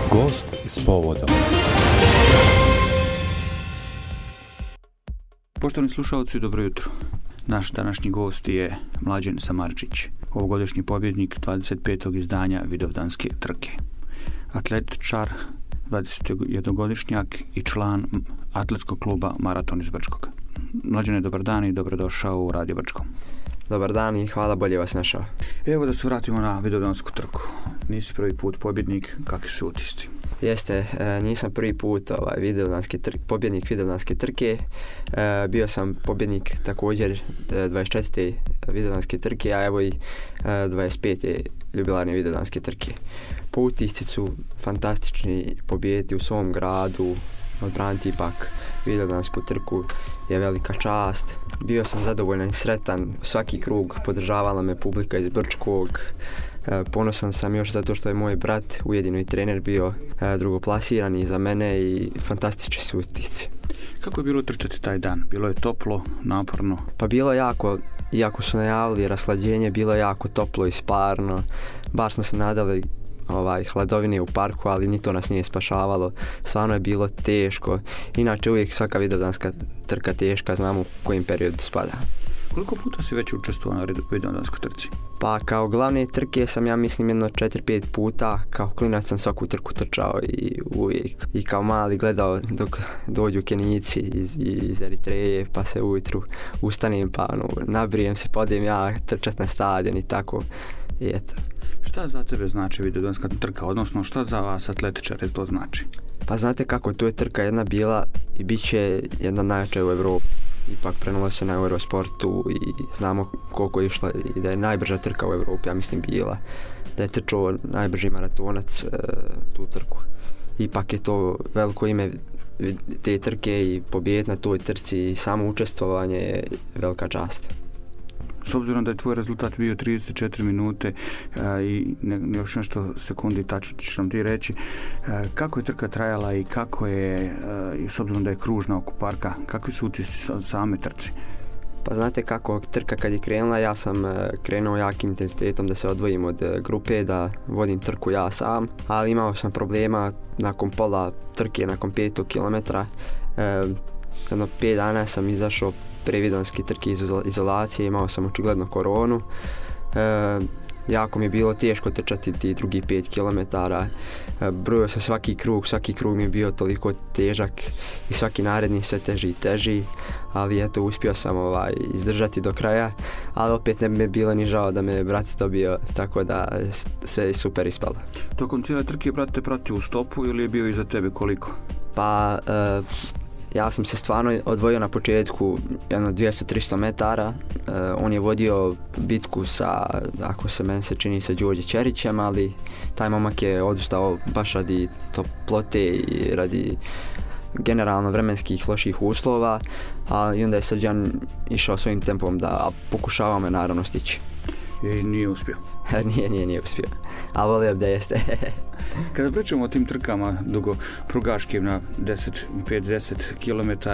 Gost s povodom. Poštovani slušalci, dobro jutro. Naš današnji gost je Mlađen Samardžić, ovogodišnji pobjednik 25. izdanja Vidovdanske trke. Atletičar, 21-godišnjak i član atletskog kluba Maraton iz Brčkog. Mlađene, dobar dan i dobrodošao u Radio Brčko. Dobar dan i hvala, bolje vas našao. Evo da se vratimo na Vidovdansku trku. Nisi prvi put pobjednik, kakvi su utisci? Jeste, nisam prvi put pobjednik Vidovdanske trke. Bio sam pobjednik također 24. Vidovdanske trke, a evo i 25. jubilarne Vidovdanske trke. Po utisci su fantastični, pobijediti u svom gradu, odbraniti ipak Vidovdansku trku je velika čast. Bio sam zadovoljan i sretan, svaki krug podržavala me publika iz Brčkog. Ponosan sam još zato što je moj brat, ujedino i trener, bio drugoplasiran i za mene i fantastični su utisci. Kako je bilo trčati taj dan? Bilo je toplo, naporno? Pa bilo jako, iako su najavili raslađenje, bilo je jako toplo i sparno. Bar smo se nadali hladovine u parku, ali ni to nas nije spašavalo. Stvarno je bilo teško. Inače uvijek svaka Vidovdanska trka teška, znamo u kojem periodu spada. Koliko puta si već učestvovao na Vidovdanskoj trci? Pa kao glavne trke sam, ja mislim, jedno 4-5 puta. Kao klinac sam svaku trku trčao i uvijek. I kao mali gledao dok dođu Kenijci iz Eritreje, pa se ujutru ustanem, pa nabrijem se, podem ja trčat na stadion i tako. I eto. Šta za tebe znači Vidovdanska trka, odnosno šta za vas atletičare to znači? Pa znate kako, tu je trka jedna bila i bit će jedna najjača u Evropi. Ipak prenalo se na Eurosportu i znamo koliko je išla i da je najbrža trka u Evropi, ja mislim, bila. Da je trčao najbrži maratonac tu trku. Ipak je to veliko ime te trke i pobjed na toj trci i samo učestvovanje je velika čast. S obzirom da je tvoj rezultat bio 34 minute i još nešto sekundi, tačno ćeš nam ti reći, kako je trka trajala i kako je, s obzirom da je kružna oko parka, kakvi su utisci same trci? Pa znate kako, trka kad je krenula, ja sam krenuo jakim intenzitetom da se odvojim od grupe, da vodim trku ja sam, ali imao sam problema nakon pola trke, nakon 5. kilometra. Jedno 5 dana sam izašao pre Vidovdanske trke iz izolacije, imao sam očigledno koronu. Jako mi je bilo teško trčati ti drugi 5 kilometara. Brojio sam svaki krug mi je bio toliko težak i svaki naredni sve teži i teži, ali eto, uspio sam izdržati do kraja, ali opet ne bi me bilo ni žao da me brat dobio, tako da sve je super ispalo. Tokom cijele trke brat te pratio u stopu ili je bio iza tebe koliko? Pa ja sam se stvarno odvojio na početku jedno 200-300 metara. On je vodio bitku sa, ako se meni se čini, sa Đorđe Ćerićem, ali taj momak je odustao baš radi toplote i radi generalno vremenskih loših uslova, i onda je Srđan išao svojim tempom da pokušava me naravno stići. I nije uspio? Nije uspio, a volio bi da jeste. Kada pričamo o tim trkama dugoprugaškim na 5-10 km,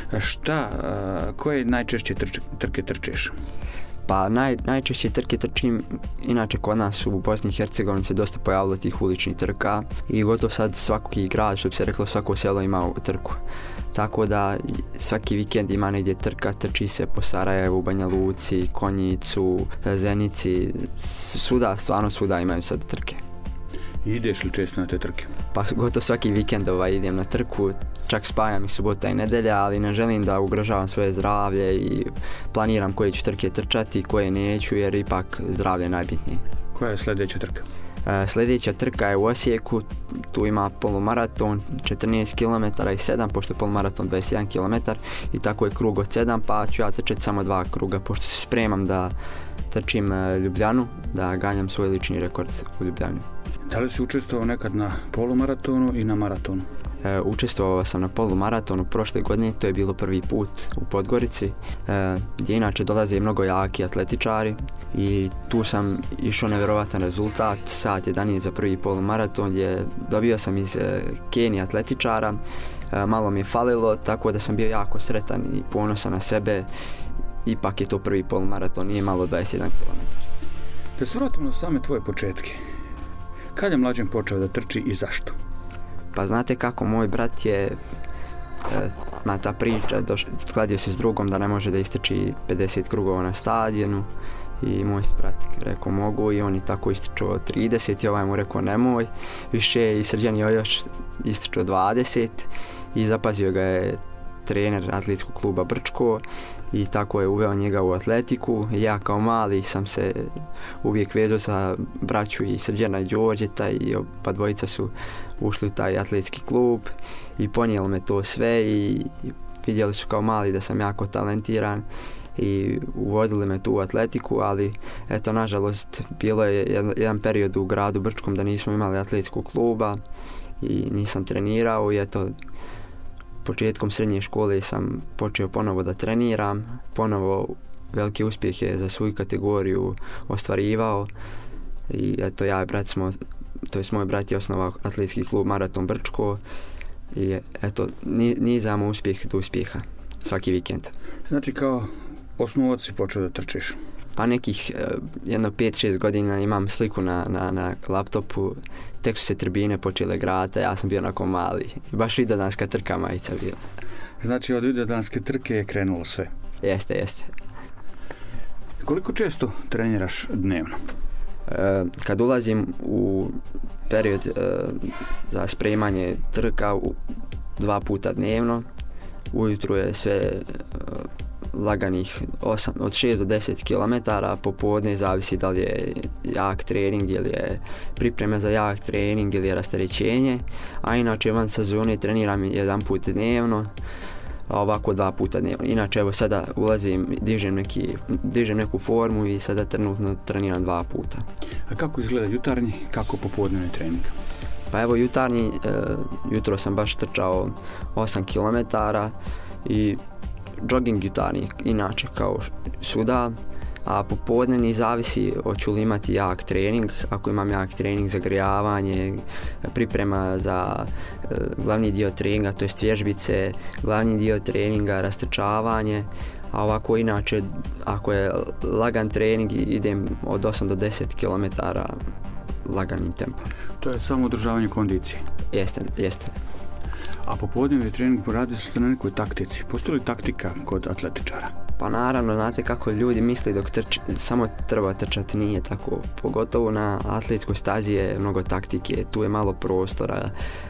koje najčešće trke trčeš? Pa najčešće trke trčim, inače kod nas u Bosni i Hercegovini se dosta pojavilo tih uličnih trka i gotovo sad svaki grad, što bi se reklo, svako selo ima trku. Tako da svaki vikend ima negdje trka, trči se po Sarajevu, Banja Luci, Konjicu, Zenici, stvarno svuda imaju sad trke. Ideš li često na te trke? Pa gotovo svaki vikend idem na trku, čak spajam i subota i nedelja, ali ne želim da ugrožavam svoje zdravlje i planiram koje ću trke trčati, koje neću, jer ipak zdravlje je najbitnije. Koja je sljedeća trka? Sljedeća trka je u Osijeku, tu ima polumaraton 14 km i 7, pošto je polumaraton 21 km i tako je krug od 7, pa ću ja trčati samo 2 kruga, pošto se spremam da trčim Ljubljanu, da ganjam svoj lični rekord u Ljubljani. Da li si učestvovao nekad na polumaratonu i na maratonu? Učestvovao sam na polumaratonu prošle godine, to je bilo prvi put u Podgorici, gdje inače dolaze mnogo jaki atletičari i tu sam išao nevjerovatan rezultat, sat 11 za prvi polumaraton, gdje dobio sam iz Kenije atletičara, malo mi je falilo, tako da sam bio jako sretan i ponosan na sebe. Ipak je to prvi polumaraton, nije malo 21 km. Da se vratimo na same tvoje početke. Kad je Mlađen počeo da trči i zašto? Pa znate kako, moj brat je, ma ta priča, skladio se s drugom da ne može da istrči 50 krugova na stadionu i moj brat rekao mogu i on je tako istrčao 30 i ovaj mu rekao nemoj više i Srđan je još istrčao 20 i zapazio ga je trener atletskog kluba Brčko i tako je uveo njega u atletiku. Ja kao mali sam se uvijek vezao sa braću i Srđana i Đorđeta i pa dvojica su ušli u taj atletski klub i ponijelo me to sve i vidjeli su kao mali da sam jako talentiran i uvodili me tu u atletiku, ali eto nažalost bilo je jedan period u gradu Brčkom da nismo imali atletskog kluba i nisam trenirao i eto početkom srednje škole sam počeo ponovo da treniram, ponovo velike uspjehe za svoju kategoriju ostvarivao i eto ja i brat smo, to jest moj brat je osnovao atletski klub Maraton Brčko i eto nizamo uspjeh do uspjeha svaki vikend. Znači kao osnovac si počeo da trčiš? Pa nekih jedno 5-6 godina imam sliku na laptopu, tek su se tribine počele graditi, ja sam bio onako mali. Baš vidovdanska trka majica bila. Znači od vidovdanske trke je krenulo sve? Jeste. Koliko često treniraš dnevno? Kad ulazim u period za spremanje trka 2 puta dnevno, ujutru je sve laganih od 6 do 10 km, popodne zavisi da li je jak trening ili je priprema za jak trening ili je rasterećenje, a inače van sezone treniram 1 put dnevno, a ovako 2 puta dnevno. Inače evo sada ulazim, dižem neku formu i sada trenutno treniram 2 puta. A kako izgleda jutarnji, kako popodnevni trening? Pa evo jutarnji, jutro sam baš trčao 8 km i jogging jutarnji inače kao svuda, a popodnevni zavisi hoću li imati jak trening. Ako imam jak trening, zagrijavanje, priprema za glavni dio treninga, to jest vježbice, glavni dio treninga, rastrčavanje, a ovako inače ako je lagan trening idem od 8 do 10 km laganim tempom. To je samo održavanje kondicije? Jeste. A popodnevni trening poradi se na nekoj taktici. Postoji li taktika kod atletičara? Pa naravno, znate kako ljudi misle dok samo treba trčati, nije tako. Pogotovo na atletskoj stazi je mnogo taktike, tu je malo prostora.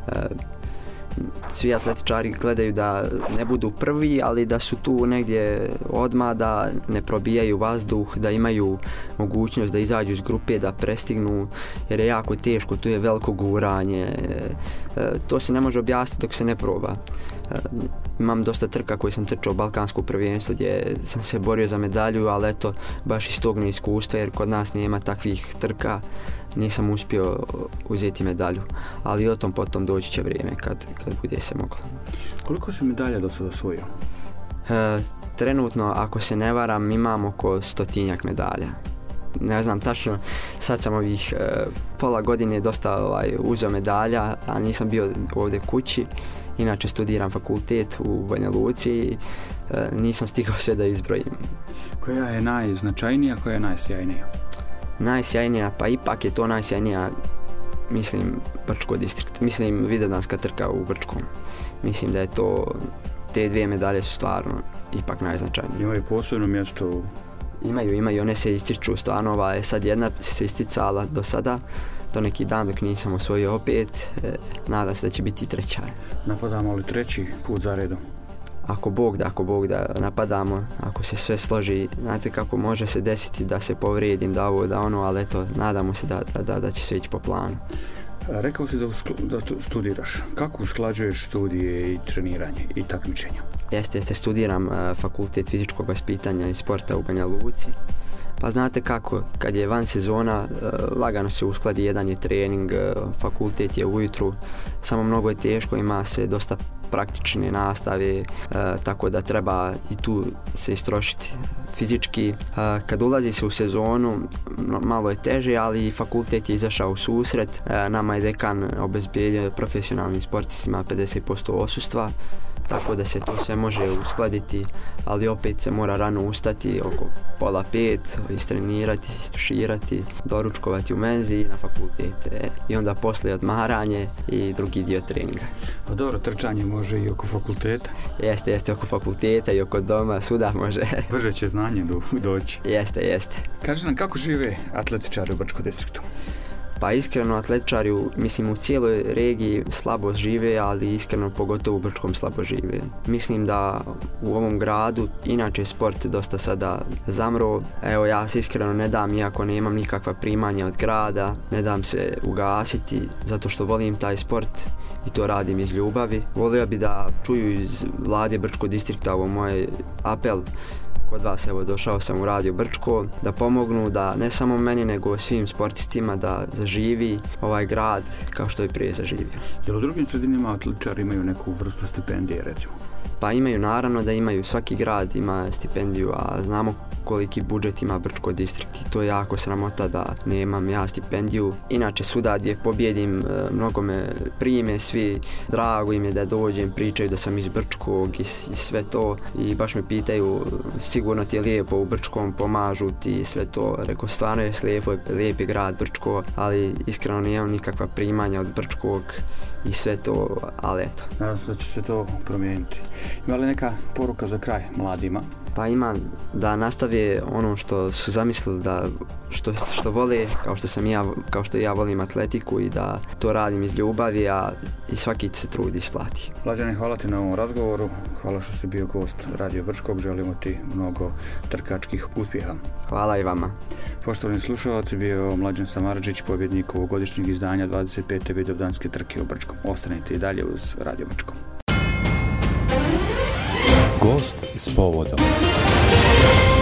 Svi atletičari gledaju da ne budu prvi, ali da su tu negdje odmah, da ne probijaju vazduh, da imaju mogućnost da izađu iz grupe, da prestignu, jer je jako teško, tu je veliko guranje. To se ne može objasniti dok se ne proba. Imam dosta trka koji sam trčao balkansko prvenstvo gdje sam se borio za medalju, ali eto, baš iz tog neiskustva, jer kod nas nema takvih trka, nisam uspio uzeti medalju, ali o tom potom doći će vrijeme kad bude se moglo. Koliko si medalja do sada osvojio? Trenutno, ako se ne varam, imam oko 100-tinjak medalja. Ne znam tačno, sad sam ovih pola godine dosta uzeo medalja, a nisam bio ovdje kući. Inače studiram fakultet u Banja Luci i nisam stigao sve da izbrojim. Koja je najznačajnija, koja je najsjajnija? Najsjajnija, pa ipak je to najsjajnija, mislim, Brčko distrikt. Mislim, vidovdanska trka u Brčkom. Mislim da je to, te 2 medalje su stvarno ipak najznačajnije. Imaju posebno mjesto? Imaju, one se ističu stvarno, sad jedna se isticala do sada, do neki dan dok nisam osvojio opet, nadam se da će biti 3. Napadamo li 3. put za redom? Ako Bog da napadamo, ako se sve složi, znate kako može se desiti da se povrijedim, da ovo, da ono, ali eto, nadamo se da će sve ići po planu. Rekao si da studiraš. Kako usklađuješ studije i treniranje i takmičenja? Jeste, studiram fakultet fizičkog vaspitanja i sporta u Banja Luci. Pa znate kako, kad je van sezona, lagano se uskladi, jedan je trening, fakultet je ujutru, samo mnogo je teško, ima se dosta praktične nastave, tako da treba i tu se istrošiti fizički. Kad ulazi se u sezonu, malo je teže, ali fakultet je izašao u susret. Nama je dekan obezbijedio profesionalnim sportistima 50% odsustva, tako da se to sve može uskladiti, ali opet se mora rano ustati, oko 4:30, istrenirati, istuširati, doručkovati u menzi i na fakultet. I onda poslije odmaranje i drugi dio treninga. A dobro, trčanje može i oko fakulteta? Jeste, oko fakulteta i oko doma, svuda može. Brže će znanje doći. Jeste. Kaži nam, kako žive atletičari u Brčkom distriktu? Pa iskreno, atletičari u cijeloj regiji slabo žive, ali iskreno pogotovo u Brčkom slabo žive. Mislim da u ovom gradu inače sport dosta sada zamro. Evo, ja se iskreno ne dam, iako nemam nikakva primanja od grada, ne dam se ugasiti zato što volim taj sport i to radim iz ljubavi. Volio bi da čuju iz vlade Brčkog distrikta ovo moj apel kod vas, evo došao sam u Radio Brčko, da pomognu, da ne samo meni nego svim sportistima da zaživi ovaj grad kao što je prije zaživio. Jel u drugim sredinama atletičari imaju neku vrstu stipendije, recimo? Pa imaju, naravno da imaju, svaki grad ima stipendiju, a znamo koliki budžet ima Brčko distrikt i to je jako sramota da nemam ja stipendiju. Inače svuda gdje pobjedim mnogo me prime, svi drago im je da dođem, pričaju da sam iz Brčkog i sve to i baš me pitaju sigurno ti je lijepo u Brčkom, pomažu ti sve to. Rekao, stvarno je lijepi grad Brčko, ali iskreno nemam nikakva primanja od Brčkog i sve to, ali eto. Ja sad će se to promijeniti. Ima li neka poruka za kraj mladima? Pa imam da nastave ono što su zamislili, da što vole, kao što ja volim atletiku i da to radim iz ljubavi, a i svaki se trud isplati. Mlađane, hvala ti na ovom razgovoru, hvala što si bio gost Radio Brčkog, želimo ti mnogo trkačkih uspjeha. Hvala i vama. Poštovani slušalci, bio Mlađan Samardžić, pobjednik ovogodišnjeg izdanja 25. Vidovdanske trke u Brčkom. Ostanite i dalje uz Radio Brčko. Gost s povodom.